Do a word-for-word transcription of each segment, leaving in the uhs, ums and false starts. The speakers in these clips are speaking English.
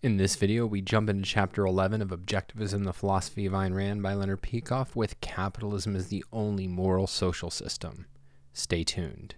In this video, we jump into Chapter eleven of Objectivism, the Philosophy of Ayn Rand by Leonard Peikoff with Capitalism as the Only Moral Social System. Stay tuned.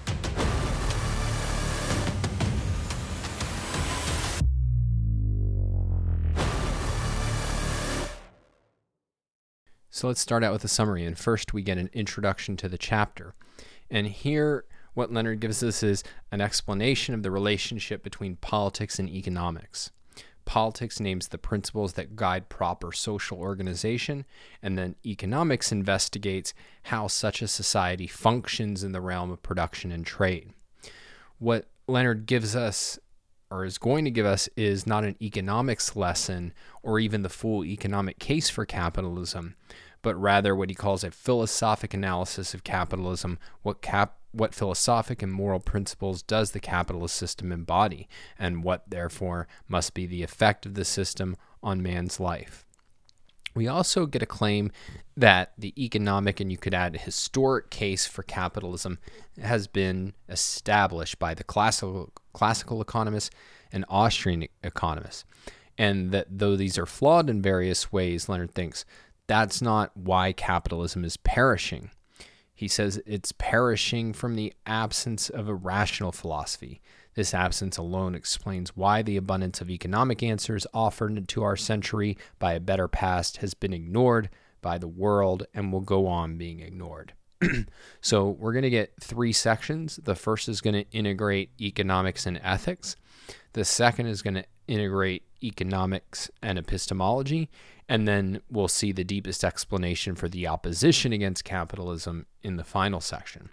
So let's start out with a summary, and first we get an introduction to the chapter. And here, what Leonard gives us is an explanation of the relationship between politics and economics. Politics names the principles that guide proper social organization, and then economics investigates how such a society functions in the realm of production and trade. What Leonard gives us, or is going to give us, is not an economics lesson or even the full economic case for capitalism, but rather what he calls a philosophic analysis of capitalism, what cap what philosophic and moral principles does the capitalist system embody, and what therefore must be the effect of the system on man's life. We also get a claim that the economic, and you could add historic case for capitalism, has been established by the classical classical economists and Austrian economists, and that though these are flawed in various ways, Leonard thinks that's not why capitalism is perishing. He says it's perishing from the absence of a rational philosophy. This absence alone explains why the abundance of economic answers offered to our century by a better past has been ignored by the world and will go on being ignored. So we're going to get three sections. The first is going to integrate economics and ethics. The second is going to integrate economics and epistemology. And then we'll see the deepest explanation for the opposition against capitalism in the final section.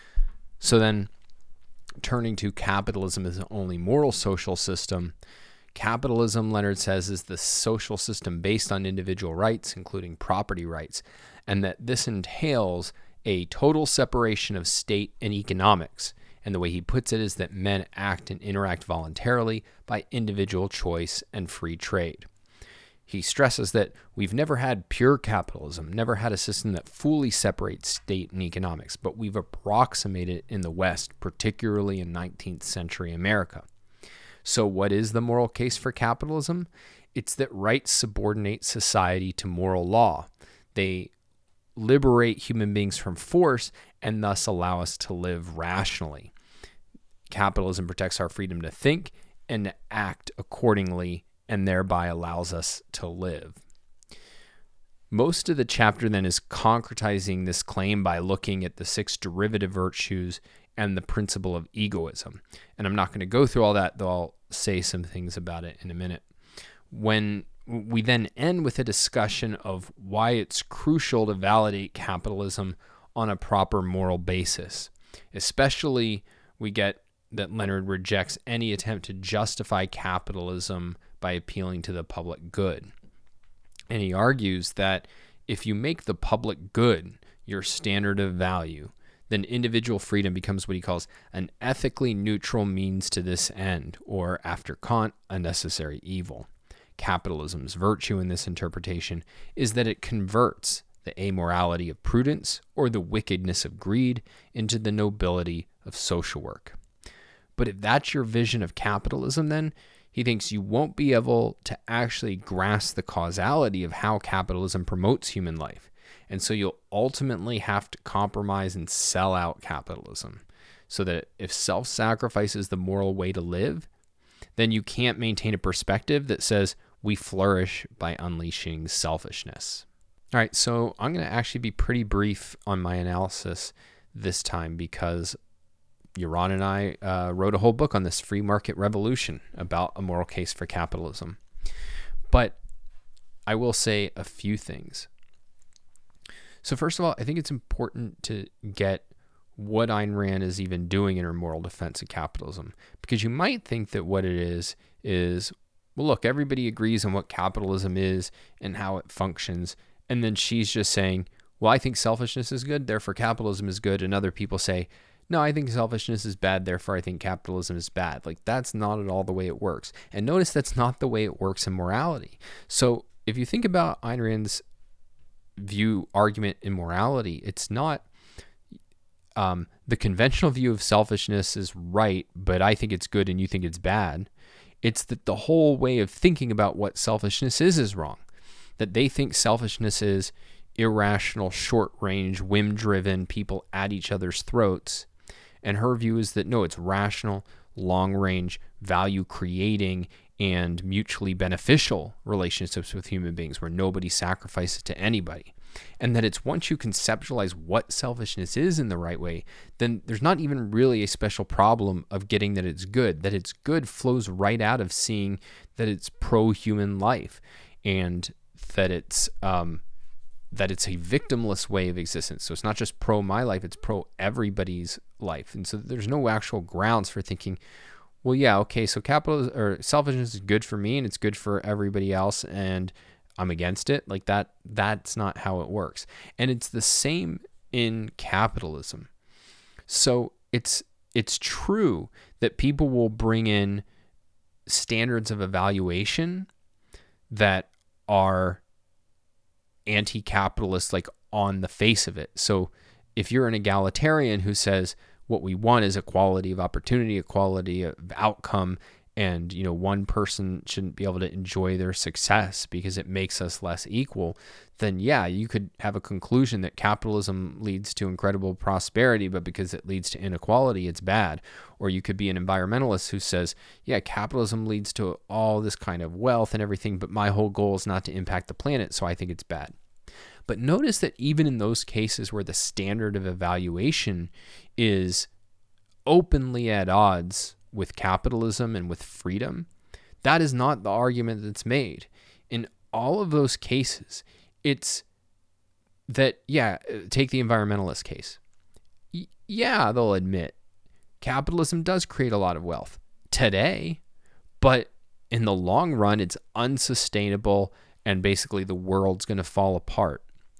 So then, turning to capitalism as the only moral social system, capitalism, Leonard says, is the social system based on individual rights, including property rights, and that this entails a total separation of state and economics. And the way he puts it is that men act and interact voluntarily by individual choice and free trade. He stresses that we've never had pure capitalism, never had a system that fully separates state and economics, but we've approximated it in the West, particularly in nineteenth century America. So what is the moral case for capitalism? It's that rights subordinate society to moral law. They liberate human beings from force and thus allow us to live rationally. Capitalism protects our freedom to think and to act accordingly, and thereby allows us to live. Most of the chapter then is concretizing this claim by looking at the six derivative virtues and the principle of egoism. And I'm not going to go through all that, though I'll say some things about it in a minute. When we then end with a discussion of why it's crucial to validate capitalism on a proper moral basis. Especially, we get that Leonard rejects any attempt to justify capitalism by appealing to the public good. And he argues that if you make the public good your standard of value, then individual freedom becomes what he calls an ethically neutral means to this end, or after Kant, a necessary evil. Capitalism's virtue in this interpretation is that it converts the amorality of prudence or the wickedness of greed into the nobility of social work. But if that's your vision of capitalism, then he thinks you won't be able to actually grasp the causality of how capitalism promotes human life. And so you'll ultimately have to compromise and sell out capitalism. So that if self-sacrifice is the moral way to live, then you can't maintain a perspective that says we flourish by unleashing selfishness. All right, so I'm going to actually be pretty brief on my analysis this time because Yaron and I uh, wrote a whole book on this, Free Market Revolution, about a moral case for capitalism. But I will say a few things. So first of all, I think it's important to get what Ayn Rand is even doing in her moral defense of capitalism, because you might think that what it is is, well, look, everybody agrees on what capitalism is and how it functions, and then she's just saying, well, I think selfishness is good, therefore capitalism is good, and other people say, no, I think selfishness is bad, therefore I think capitalism is bad. Like, that's not at all the way it works. And notice that's not the way it works in morality. So if you think about Ayn Rand's view, argument in morality, it's not um, the conventional view of selfishness is right, but I think it's good and you think it's bad. It's that the whole way of thinking about what selfishness is is wrong. That they think selfishness is irrational, short-range, whim-driven people at each other's throats. And her view is that, no, it's rational, long-range, value-creating, and mutually beneficial relationships with human beings where nobody sacrifices to anybody. And that it's once you conceptualize what selfishness is in the right way, then there's not even really a special problem of getting that it's good. That it's good flows right out of seeing that it's pro-human life and that it's um, that it's a victimless way of existence. So it's not just pro my life, it's pro everybody's life. And so there's no actual grounds for thinking, well, yeah, okay, so capital or selfishness is good for me and it's good for everybody else, and I'm against it. Like that, that's not how it works. And it's the same in capitalism. So it's it's true that people will bring in standards of evaluation that are anti-capitalist, like on the face of it. So if you're an egalitarian who says what we want is equality of opportunity, equality of outcome, and, you know, one person shouldn't be able to enjoy their success because it makes us less equal, then yeah, you could have a conclusion that capitalism leads to incredible prosperity, but because it leads to inequality, it's bad. Or you could be an environmentalist who says, yeah, capitalism leads to all this kind of wealth and everything, but my whole goal is not to impact the planet, so I think it's bad. But notice that even in those cases where the standard of evaluation is openly at odds with capitalism and with freedom, that is not the argument that's made. In all of those cases, it's that, yeah, take the environmentalist case. Y- yeah, they'll admit capitalism does create a lot of wealth today, but in the long run, it's unsustainable and basically the world's going to fall apart.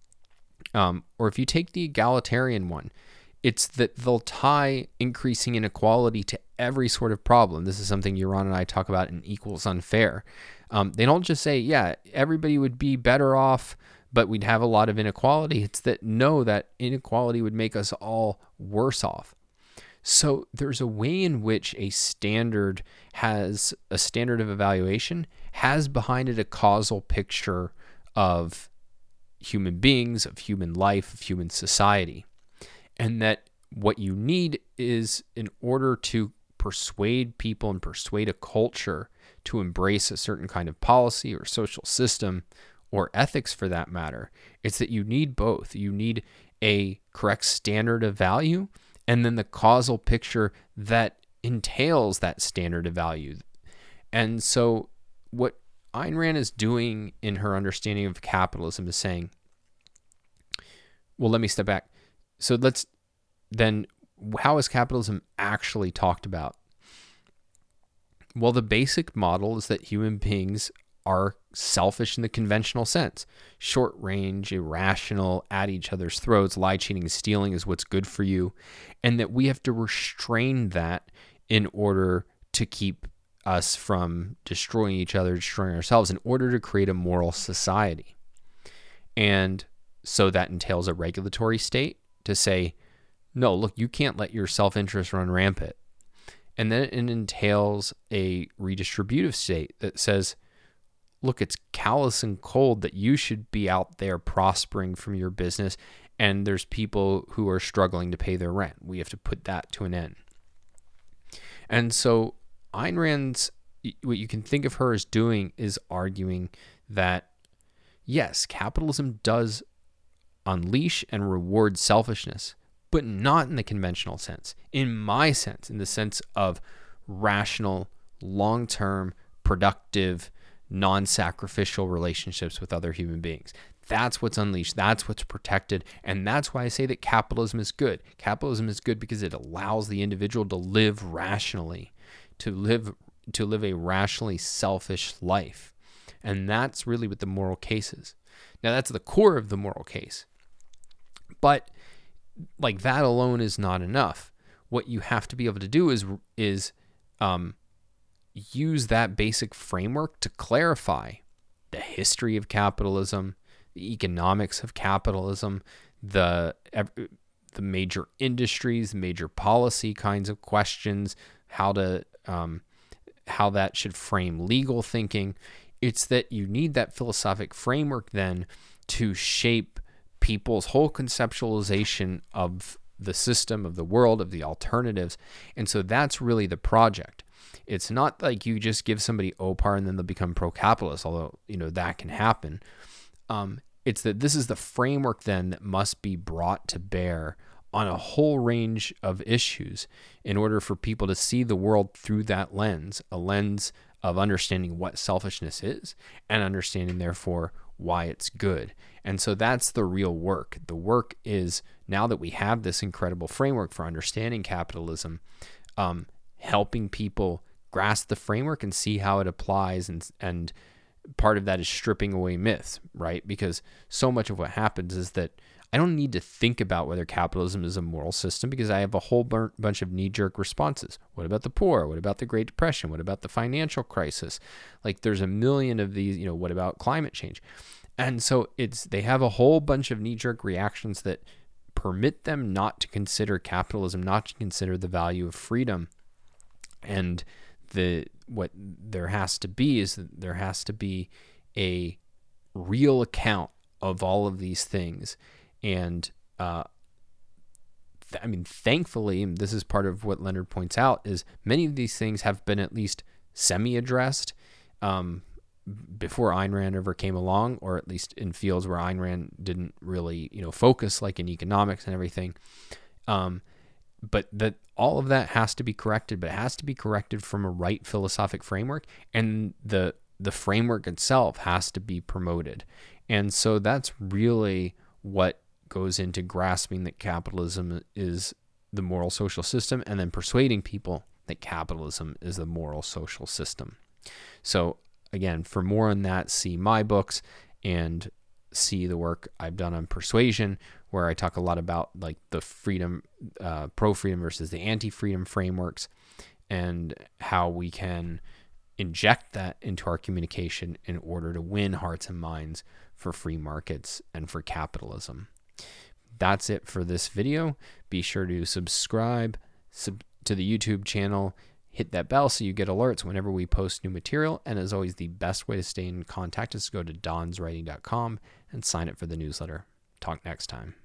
Um, or if you take the egalitarian one, it's that they'll tie increasing inequality to every sort of problem. This is something Yaron and I talk about in Equals Unfair. Um, they don't just say, yeah, everybody would be better off, but we'd have a lot of inequality. It's that, no, that inequality would make us all worse off. So there's a way in which a standard has, a standard of evaluation has behind it a causal picture of human beings, of human life, of human society. And that what you need is, in order to persuade people and persuade a culture to embrace a certain kind of policy or social system or ethics for that matter, it's that you need both. You need a correct standard of value and then the causal picture that entails that standard of value. And so what Ayn Rand is doing in her understanding of capitalism is saying, well, let me step back. So let's then, how is capitalism actually talked about? Well, the basic model is that human beings are selfish in the conventional sense. Short range, irrational, at each other's throats, lie, cheating, and stealing is what's good for you. And that we have to restrain that in order to keep us from destroying each other, destroying ourselves, in order to create a moral society. And so that entails a regulatory state to say, no, look, you can't let your self-interest run rampant. And then it entails a redistributive state that says, look, it's callous and cold that you should be out there prospering from your business, and there's people who are struggling to pay their rent. We have to put that to an end. And so Ayn Rand's, what you can think of her as doing is arguing that, yes, capitalism does unleash and reward selfishness, but not in the conventional sense. In my sense, in the sense of rational, long-term, productive, non-sacrificial relationships with other human beings. That's what's unleashed. That's what's protected. And that's why I say that capitalism is good. Capitalism is good because it allows the individual to live rationally, to live to live a rationally selfish life. And that's really what the moral case is. Now, that's the core of the moral case. But like that alone is not enough. What you have to be able to do is is um, use that basic framework to clarify the history of capitalism, the economics of capitalism, the the major industries, major policy kinds of questions, how to um, how that should frame legal thinking. It's that you need that philosophic framework then to shape people's whole conceptualization of the system, of the world, of the alternatives. And so that's really the project. It's not like you just give somebody O P A R and then they'll become pro-capitalist, although, you know, that can happen. Um, it's that this is the framework then that must be brought to bear on a whole range of issues in order for people to see the world through that lens, a lens of understanding what selfishness is and understanding, therefore, why it's good. And so that's the real work. The work is, now that we have this incredible framework for understanding capitalism, um, helping people grasp the framework and see how it applies. And, and part of that is stripping away myths, right? Because so much of what happens is that I don't need to think about whether capitalism is a moral system because I have a whole bunch of knee-jerk responses. What about the poor? What about the Great Depression? What about the financial crisis? Like there's a million of these, you know, what about climate change? And so it's they have a whole bunch of knee-jerk reactions that permit them not to consider capitalism, not to consider the value of freedom. And the what there has to be is that there has to be a real account of all of these things. And uh, th- I mean, thankfully, and this is part of what Leonard points out, is many of these things have been at least semi-addressed um, before Ayn Rand ever came along, or at least in fields where Ayn Rand didn't really, you know, focus, like in economics and everything. Um, but that all of that has to be corrected, but it has to be corrected from a right philosophic framework, and the the framework itself has to be promoted. And so that's really what goes into grasping that capitalism is the moral social system, and then persuading people that capitalism is the moral social system. So again, for more on that, see my books and see the work I've done on persuasion, where I talk a lot about like the freedom, uh, pro-freedom versus the anti-freedom frameworks, and how we can inject that into our communication in order to win hearts and minds for free markets and for capitalism. That's it for this video. Be sure to subscribe sub- to the YouTube channel, hit that bell so you get alerts whenever we post new material. And as always, the best way to stay in contact is to go to dons writing dot com and sign up for the newsletter. Talk next time.